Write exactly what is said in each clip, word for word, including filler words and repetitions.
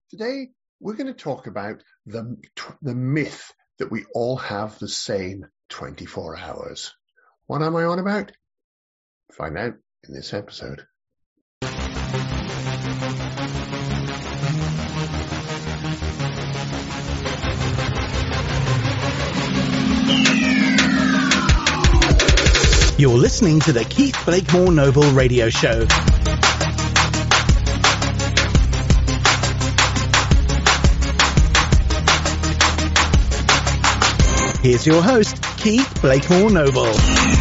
Today, we're going to talk about the, the myth that we all have the same twenty-four hours. What am I on about? Find out in this episode. You're listening to the Keith Blakemore Noble Radio Show. Here's your host, Keith Blakemore Noble.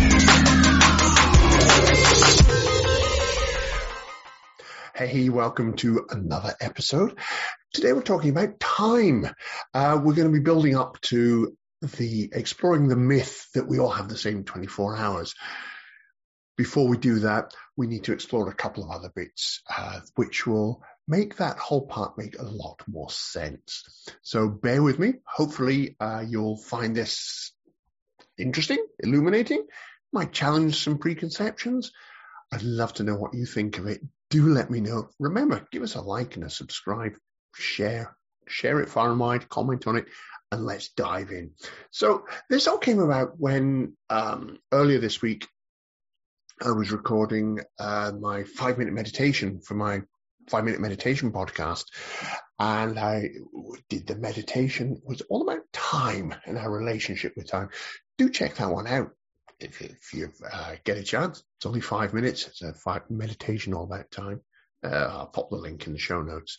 Hey, welcome to another episode. Today we're talking about time. Uh, we're going to be building up to the exploring the myth that we all have the same twenty-four hours. Before we do that, we need to explore a couple of other bits, uh, which will make that whole part make a lot more sense. So bear with me. Hopefully uh, you'll find this interesting, illuminating, might challenge some preconceptions. I'd love to know what you think of it. Do let me know. Remember, give us a like and a subscribe, share, share it far and wide, comment on it, and let's dive in. So this all came about when um, earlier this week, I was recording uh, my five-minute meditation for my five-minute meditation podcast, and I did the meditation. It was all about time and our relationship with time. Do check that one out if, if you uh, get a chance. It's only five minutes. It's a five meditation all about time. Uh, I'll pop the link in the show notes.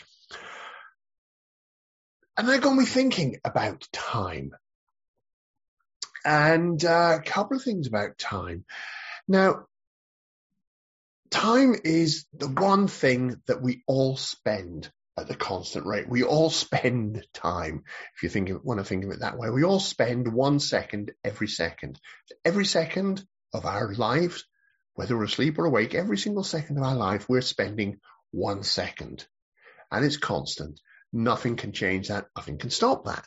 And that got me thinking about time. And uh, a couple of things about time. Now, time is the one thing that we all spend at the constant rate. We all spend time, if you think of, want to think of it that way. We all spend one second every second. Every second of our lives, whether we're asleep or awake, every single second of our life, we're spending one second. And it's constant. Nothing can change that. Nothing can stop that.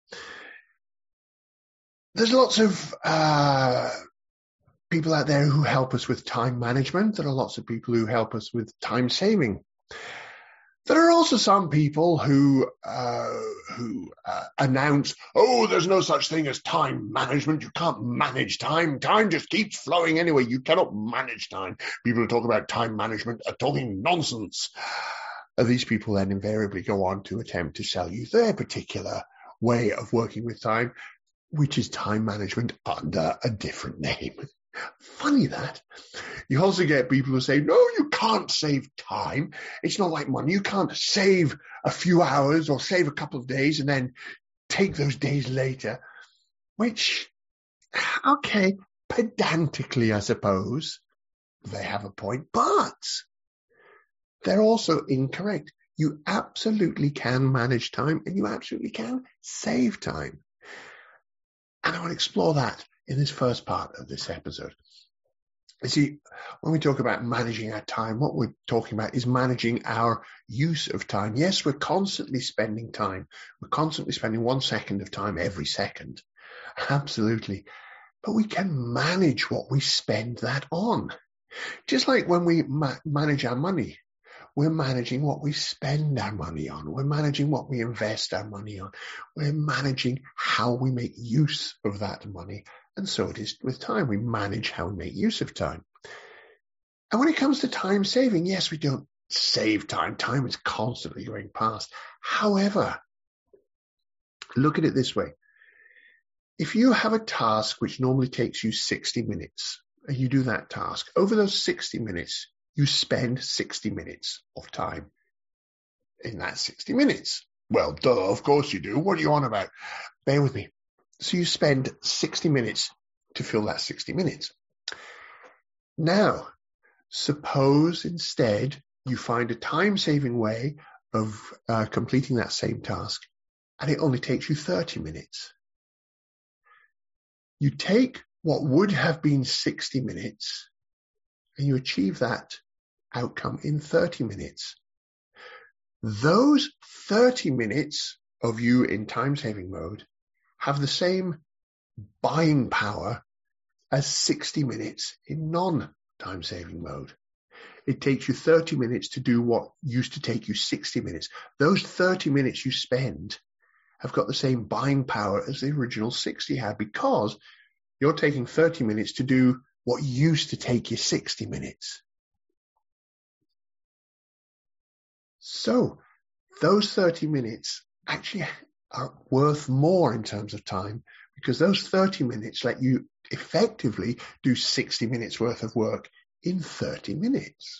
There's lots of uh, people out there who help us with time management. There are lots of people who help us with time saving. There are also some people who uh, who uh, announce, oh, there's no such thing as time management. You can't manage time. Time just keeps flowing anyway. You cannot manage time. People who talk about time management are talking nonsense. These people then invariably go on to attempt to sell you their particular way of working with time, which is time management under a different name. Funny that. You also get people who say, no, you can't save time. It's not like money. You can't save a few hours or save a couple of days and then take those days later, which, okay, pedantically, I suppose, they have a point, but they're also incorrect. You absolutely can manage time and you absolutely can save time. And I want to explore that in this first part of this episode. You see, when we talk about managing our time, what we're talking about is managing our use of time. Yes, we're constantly spending time. We're constantly spending one second of time every second. Absolutely. But we can manage what we spend that on. Just like when we ma- manage our money. We're managing what we spend our money on. We're managing what we invest our money on. We're managing how we make use of that money. And so it is with time. We manage how we make use of time. And when it comes to time saving, yes, we don't save time. Time is constantly going past. However, look at it this way. If you have a task which normally takes you sixty minutes, and you do that task, over those sixty minutes, you spend sixty minutes of time in that sixty minutes. Well, duh, of course you do. What are you on about? Bear with me. So you spend sixty minutes to fill that sixty minutes. Now, suppose instead you find a time-saving way of uh, completing that same task, and it only takes you thirty minutes. You take what would have been sixty minutes, and you achieve that outcome in thirty minutes. Those thirty minutes of you in time-saving mode have the same buying power as sixty minutes in non-time-saving mode. It takes you thirty minutes to do what used to take you sixty minutes. Those thirty minutes you spend have got the same buying power as the original sixty had, because you're taking thirty minutes to do what used to take you sixty minutes. So those thirty minutes actually are worth more in terms of time, because those thirty minutes let you effectively do sixty minutes worth of work in thirty minutes.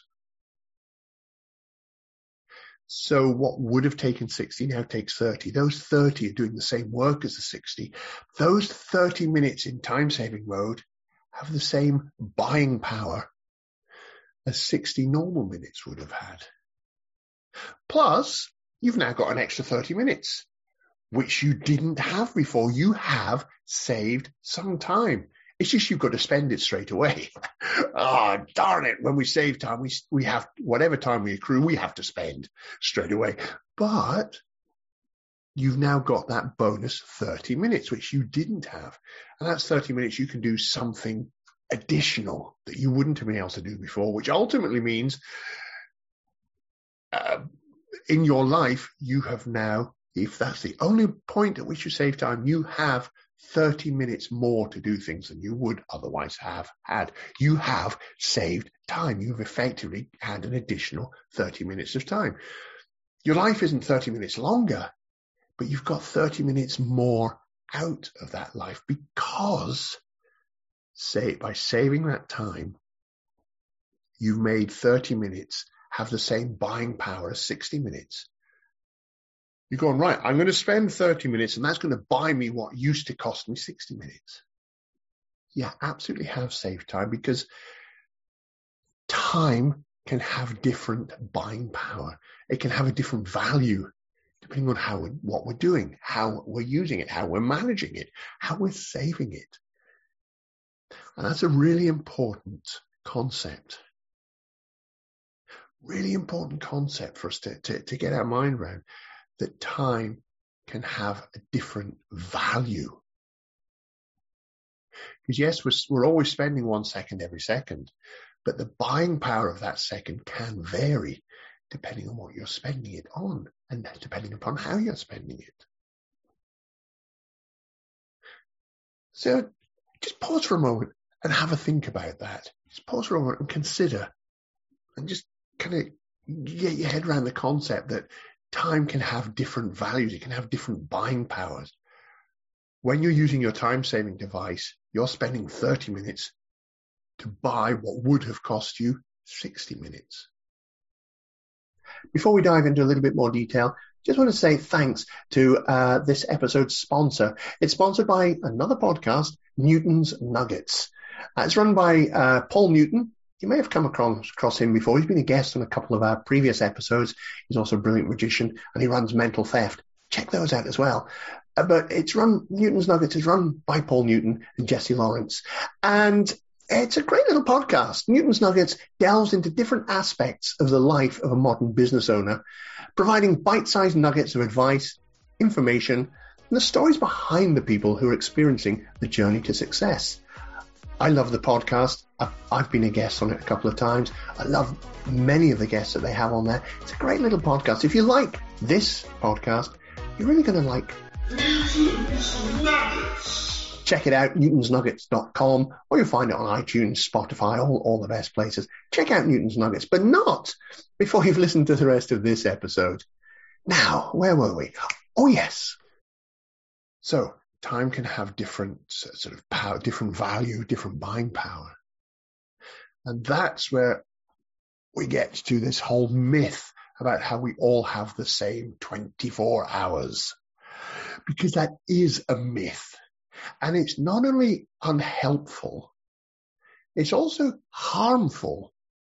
So what would have taken sixty now takes thirty. Those thirty are doing the same work as the sixty. Those thirty minutes in time-saving mode have the same buying power as sixty normal minutes would have had. Plus, you've now got an extra thirty minutes, which you didn't have before. You have saved some time. It's just you've got to spend it straight away. Ah, oh, darn it. When we save time, we we have, whatever time we accrue, we have to spend straight away. But you've now got that bonus thirty minutes, which you didn't have. And that's thirty minutes you can do something additional that you wouldn't have been able to do before, which ultimately means uh, in your life, you have now, if that's the only point at which you save time, you have thirty minutes more to do things than you would otherwise have had. You have saved time. You've effectively had an additional thirty minutes of time. Your life isn't thirty minutes longer, but you've got thirty minutes more out of that life, because say, by saving that time, you've made thirty minutes have the same buying power as sixty minutes. You're going, right, I'm going to spend thirty minutes and that's going to buy me what used to cost me sixty minutes. Yeah, absolutely have saved time, because time can have different buying power. It can have a different value depending on how we, what we're doing, how we're using it, how we're managing it, how we're saving it. And that's a really important concept. Really important concept for us to, to, to get our mind around. That time can have a different value. Because yes, we're, we're always spending one second every second, but the buying power of that second can vary depending on what you're spending it on and depending upon how you're spending it. So just pause for a moment and have a think about that. Just pause for a moment and consider and just kind of get your head around the concept that time can have different values. It can have different buying powers. When you're using your time-saving device, you're spending thirty minutes to buy what would have cost you sixty minutes. Before we dive into a little bit more detail, just want to say thanks to uh, this episode's sponsor. It's sponsored by another podcast, Newton's Nuggets. Uh, it's run by uh, Paul Newton. You may have come across, across him before. He's been a guest on a couple of our previous episodes. He's also a brilliant magician, and he runs Mental Theft. Check those out as well. Uh, but it's run, Newton's Nuggets is run by Paul Newton and Jesse Lawrence. And it's a great little podcast. Newton's Nuggets delves into different aspects of the life of a modern business owner, providing bite-sized nuggets of advice, information, and the stories behind the people who are experiencing the journey to success. I love the podcast. I've, I've been a guest on it a couple of times. I love many of the guests that they have on there. It's a great little podcast. If you like this podcast, you're really going to like Newton's Nuggets. Check it out, newtons nuggets dot com, or you'll find it on iTunes, Spotify, all, all the best places. Check out Newton's Nuggets, but not before you've listened to the rest of this episode. Now, where were we? Oh, yes. So, time can have different sort of power, different value, different buying power. And that's where we get to this whole myth about how we all have the same twenty-four hours. Because that is a myth. And it's not only unhelpful, it's also harmful.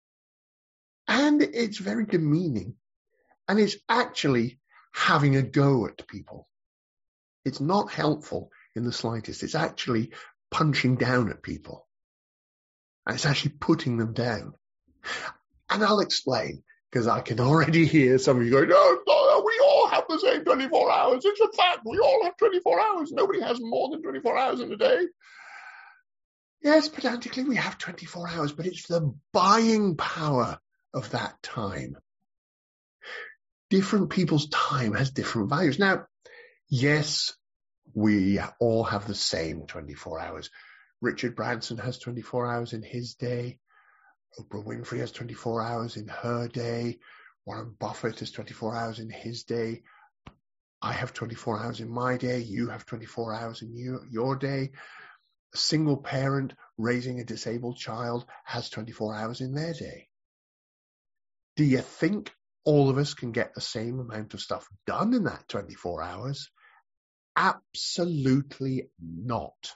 And it's very demeaning. And it's actually having a go at people. It's not helpful in the slightest. It's actually punching down at people. And it's actually putting them down. And I'll explain, because I can already hear some of you going, no, no, we all have the same twenty-four hours. It's a fact. We all have twenty-four hours. Nobody has more than twenty-four hours in a day. Yes, pedantically, we have twenty-four hours, but it's the buying power of that time. Different people's time has different values. Now, yes, we all have the same twenty-four hours. Richard Branson has twenty-four hours in his day. Oprah Winfrey has twenty-four hours in her day. Warren Buffett has twenty-four hours in his day. I have twenty-four hours in my day. You have twenty-four hours in you, your day. A single parent raising a disabled child has twenty-four hours in their day. Do you think all of us can get the same amount of stuff done in that twenty-four hours? Absolutely not.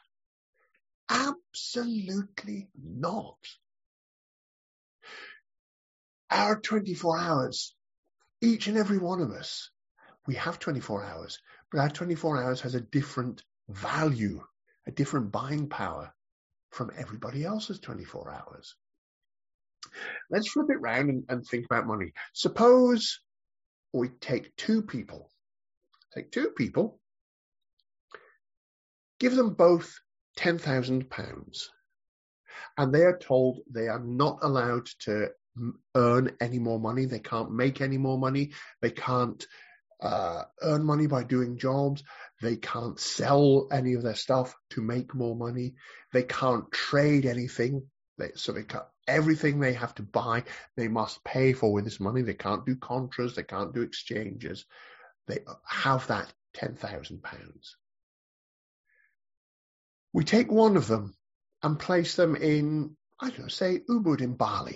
Absolutely not. Our twenty-four hours, each and every one of us, we have twenty-four hours, but our twenty-four hours has a different value, a different buying power from everybody else's twenty-four hours. Let's flip it round and, and think about money. Suppose we take two people, take two people, give them both ten thousand pounds, and they are told they are not allowed to earn any more money. They can't make any more money. They can't uh, earn money by doing jobs. They can't sell any of their stuff to make more money. They can't trade anything. They, so they can't, everything they have to buy, they must pay for with this money. They can't do contras. They can't do exchanges. They have that ten thousand pounds. We take one of them and place them in, I don't know, say Ubud in Bali.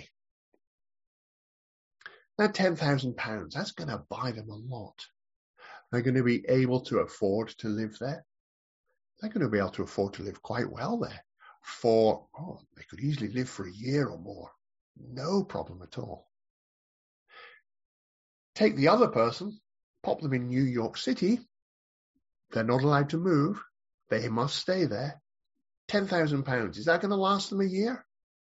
That ten thousand pounds, that's going to buy them a lot. They're going to be able to afford to live there. They're going to be able to afford to live quite well there. For, oh, they could easily live for a year or more. No problem at all. Take the other person, pop them in New York City. They're not allowed to move. They must stay there. ten thousand pounds. Is that going to last them a year?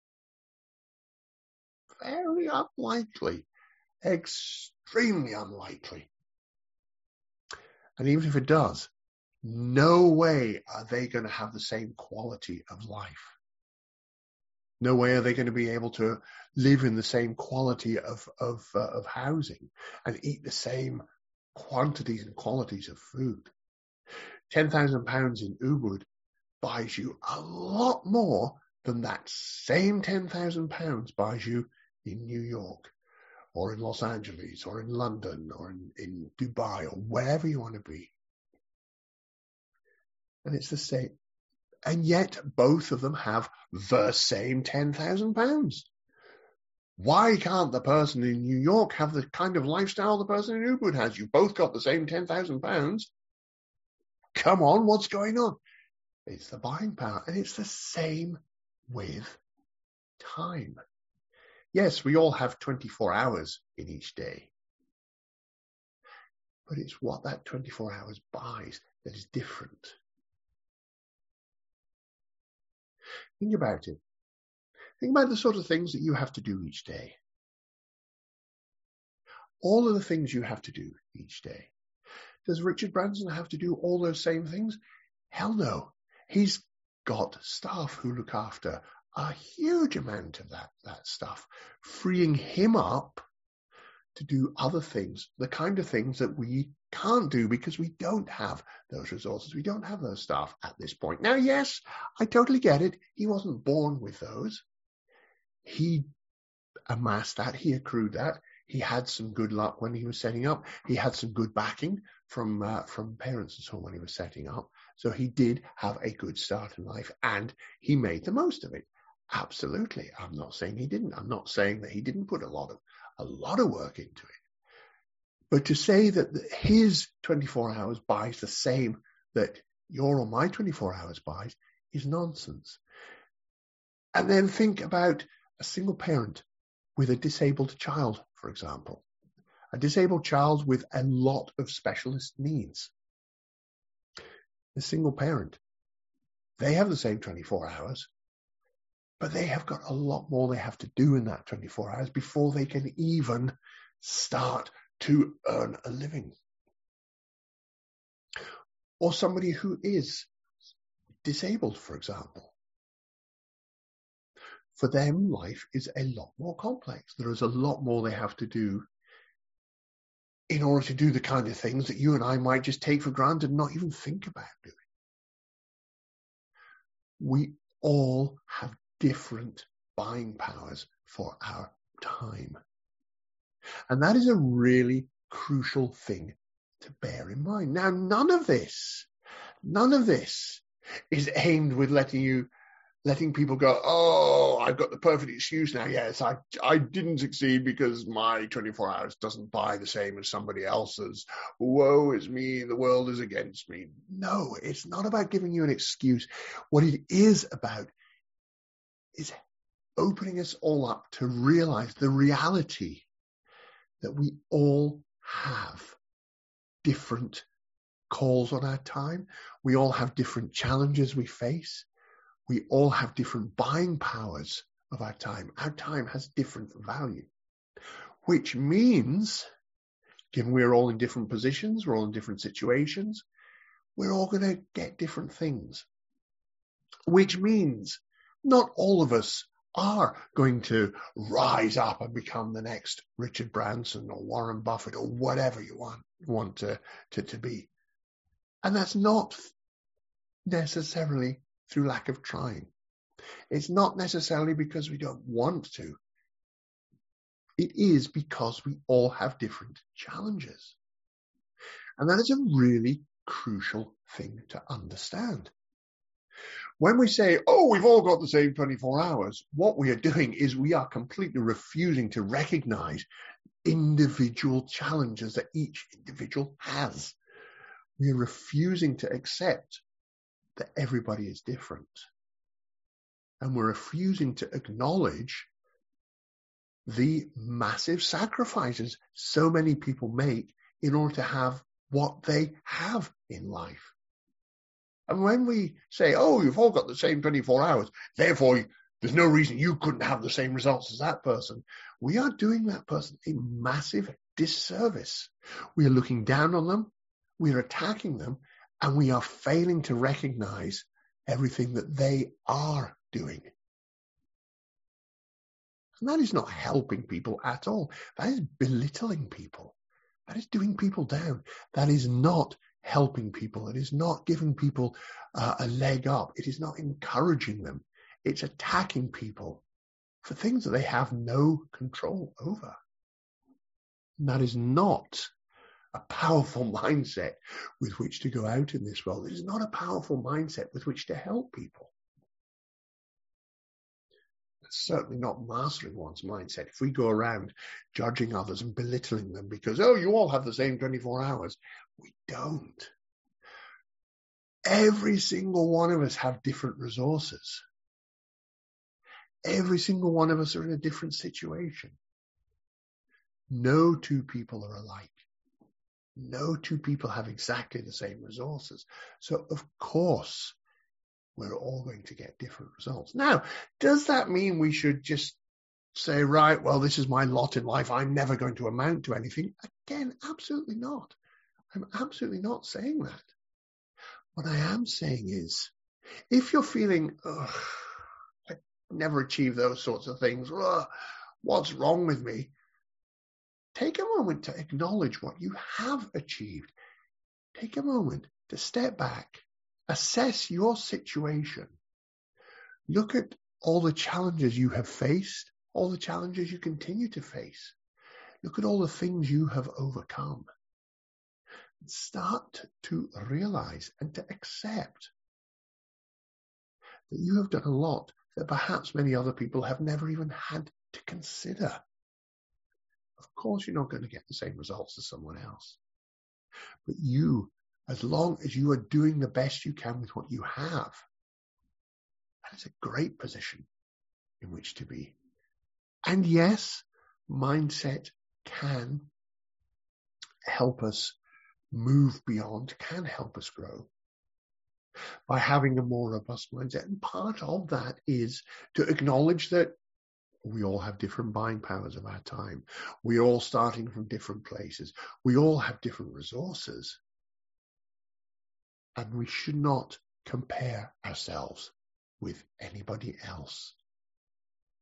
Very unlikely. Extremely unlikely. And even if it does, no way are they going to have the same quality of life. No way are they going to be able to live in the same quality of, of, uh, of housing and eat the same quantities and qualities of food. ten thousand pounds in Ubud buys you a lot more than that same ten thousand pounds buys you in New York or in Los Angeles or in London or in, in Dubai or wherever you want to be. And it's the same. And yet both of them have the same ten thousand pounds. Why can't the person in New York have the kind of lifestyle the person in Ubud has? You've both got the same ten thousand pounds. Come on, what's going on? It's the buying power. And it's the same with time. Yes, we all have twenty-four hours in each day. But it's what that twenty-four hours buys that is different. Think about it. Think about the sort of things that you have to do each day. All of the things you have to do each day. Does Richard Branson have to do all those same things? Hell no. He's got staff who look after a huge amount of that, that stuff, freeing him up to do other things, the kind of things that we can't do because we don't have those resources. We don't have those staff at this point. Now, yes, I totally get it. He wasn't born with those. He amassed that. He accrued that. He had some good luck when he was setting up. He had some good backing from uh, from parents and so on when he was setting up. So he did have a good start in life and he made the most of it. Absolutely. I'm not saying he didn't. I'm not saying that he didn't put a lot of a lot of work into it. But to say that his twenty-four hours buys the same that your or my twenty-four hours buys is nonsense. And then think about a single parent with a disabled child, for example. A disabled child with a lot of specialist needs. A single parent. They have the same twenty-four hours, but they have got a lot more they have to do in that twenty-four hours before they can even start to earn a living. Or somebody who is disabled, for example. For them, life is a lot more complex. There is a lot more they have to do in order to do the kind of things that you and I might just take for granted and not even think about doing. We all have different buying powers for our time. And that is a really crucial thing to bear in mind. Now, none of this, none of this is aimed with letting you, letting people go, oh, I've got the perfect excuse now. Yes, I, I didn't succeed because my twenty-four hours doesn't buy the same as somebody else's. Woe is me, the world is against me. No, it's not about giving you an excuse. What it is about is opening us all up to realize the reality that we all have different calls on our time. We all have different challenges we face. We all have different buying powers of our time. Our time has different value, which means, given we're all in different positions, we're all in different situations, we're all going to get different things, which means not all of us are going to rise up and become the next Richard Branson or Warren Buffett or whatever you want, want to, to, to be. And that's not necessarily through lack of trying. It's not necessarily because we don't want to. It is because we all have different challenges. And that is a really crucial thing to understand. When we say, oh, we've all got the same twenty-four hours, what we are doing is we are completely refusing to recognize individual challenges that each individual has. We are refusing to accept that everybody is different. And we're refusing to acknowledge the massive sacrifices so many people make in order to have what they have in life. And when we say, oh, you've all got the same twenty-four hours, therefore there's no reason you couldn't have the same results as that person, we are doing that person a massive disservice. We are looking down on them, we are attacking them, and we are failing to recognize everything that they are doing. And that is not helping people at all. That is belittling people. That is doing people down. That is not helping people. It is not giving people uh, a leg up. It is not encouraging them. It's attacking people for things that they have no control over. And that is not a powerful mindset with which to go out in this world. It is not a powerful mindset with which to help people. It's certainly not mastering one's mindset. If we go around judging others and belittling them because, oh, you all have the same twenty-four hours, we don't. Every single one of us have different resources. Every single one of us are in a different situation. No two people are alike. No two people have exactly the same resources. So, of course, we're all going to get different results. Now, does that mean we should just say, right, well, this is my lot in life, I'm never going to amount to anything? Again, absolutely not. I'm absolutely not saying that. What I am saying is, if you're feeling, ugh, I never achieve those sorts of things, ugh, what's wrong with me? Take a moment to acknowledge what you have achieved. Take a moment to step back, assess your situation. Look at all the challenges you have faced, all the challenges you continue to face. Look at all the things you have overcome. Start to realize and to accept that you have done a lot that perhaps many other people have never even had to consider. Of course, you're not going to get the same results as someone else. But you, as long as you are doing the best you can with what you have, that is a great position in which to be. And yes, mindset can help us move beyond, can help us grow by having a more robust mindset. And part of that is to acknowledge that we all have different buying powers of our time. We're all starting from different places. We all have different resources. And we should not compare ourselves with anybody else.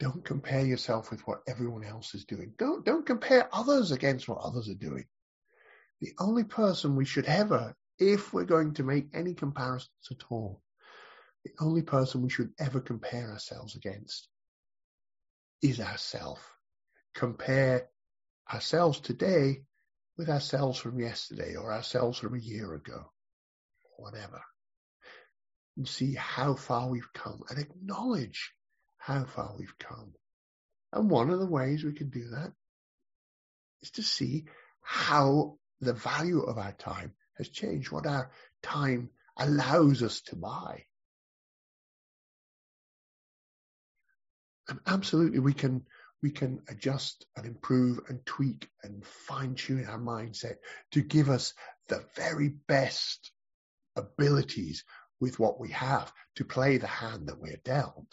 Don't compare yourself with what everyone else is doing. Don't, don't compare others against what others are doing. The only person we should ever, if we're going to make any comparisons at all, the only person we should ever compare ourselves against is ourselves. Compare ourselves today with ourselves from yesterday or ourselves from a year ago, whatever. And see how far we've come and acknowledge how far we've come. And one of the ways we can do that is to see how the value of our time has changed, what our time allows us to buy. And absolutely we can we can adjust and improve and tweak and fine-tune our mindset to give us the very best abilities with what we have to play the hand that we're dealt.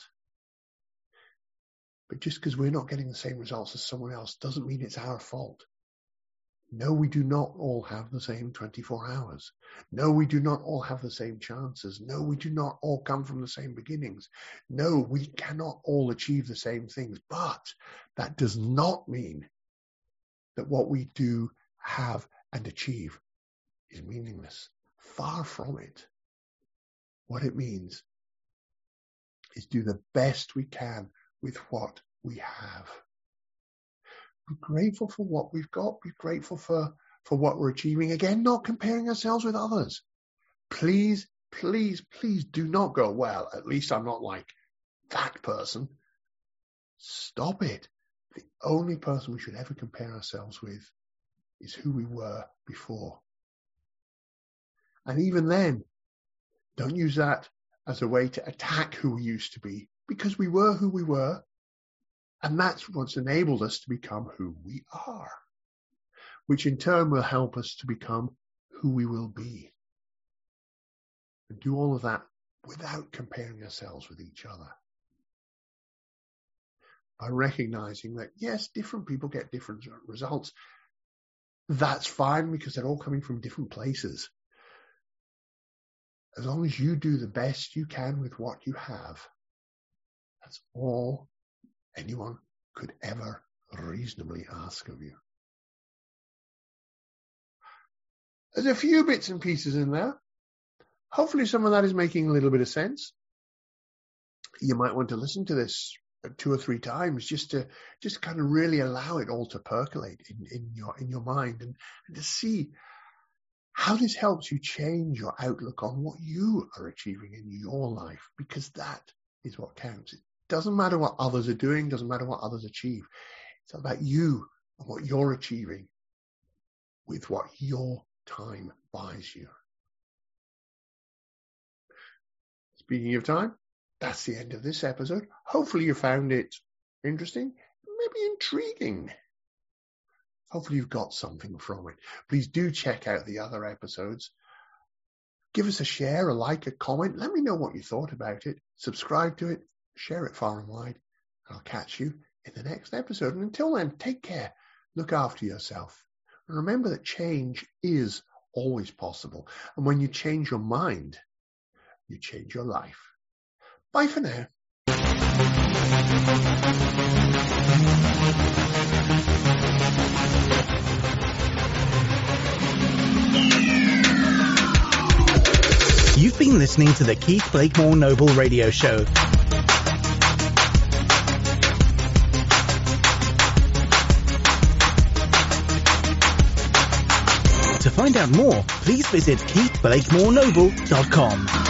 But just because we're not getting the same results as someone else doesn't mean it's our fault. No, we do not all have the same twenty-four hours. No, we do not all have the same chances. No, we do not all come from the same beginnings. No, we cannot all achieve the same things. But that does not mean that what we do have and achieve is meaningless. Far from it. What it means is do the best we can with what we have. Be grateful for what we've got. Be grateful for, for what we're achieving. Again, not comparing ourselves with others. Please, please, please do not go, well, at least I'm not like that person. Stop it. The only person we should ever compare ourselves with is who we were before. And even then, don't use that as a way to attack who we used to be, because we were who we were. And that's what's enabled us to become who we are, which in turn will help us to become who we will be. And do all of that without comparing ourselves with each other. By recognizing that, yes, different people get different results. That's fine because they're all coming from different places. As long as you do the best you can with what you have, that's all anyone could ever reasonably ask of you. There's a few bits and pieces in there. Hopefully some of that is making a little bit of sense. You might want to listen to this two or three times just to just kind of really allow it all to percolate in, in your in your mind and, and to see how this helps you change your outlook on what you are achieving in your life, because that is what counts. It doesn't matter what others are doing, doesn't matter what others achieve. It's about you and what you're achieving with what your time buys you. Speaking of time, that's the end of this episode. Hopefully you found it interesting, maybe intriguing. Hopefully you've got something from it. Please do check out the other episodes. Give us a share, a like, a comment. Let me know what you thought about it. Subscribe to it. Share it far and wide. I'll catch you in the next episode. And until then, take care. Look after yourself. And remember that change is always possible. And when you change your mind, you change your life. Bye for now. You've been listening to the Keith Blakemore Noble Radio Show. To find out more, please visit keith blakemore noble dot com.